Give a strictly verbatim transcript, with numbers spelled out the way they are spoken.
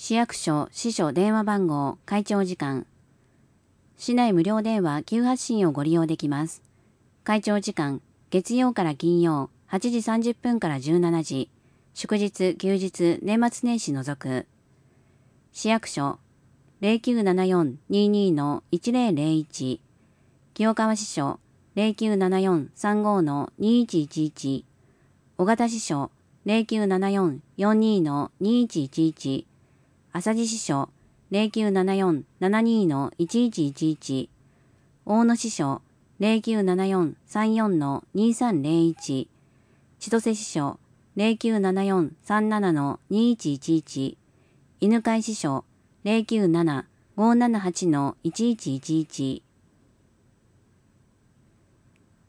市役所支所電話番号会長時間。市内無料電話急発信をご利用できます。会長時間、月曜から金曜はちじさんじゅっぷんからじゅうしちじ、祝日休日年末年始除く。市役所 ゼロきゅうななよんにーにー いちゼロゼロいち、清川支所 ゼロきゅうななよんさんご にいちいちいち、小形支所 ゼロきゅうななよんよんにー にいちいちいち、朝地支所 ゼロきゅうななよんななにー いちいちいちいち、大野支所 ゼロきゅうななよんさんよん にさんゼロいち、千歳支所 ゼロきゅうななよんさんなな にいちいちいち、犬飼支所 ゼロきゅうななごーななはち いちいちいちいち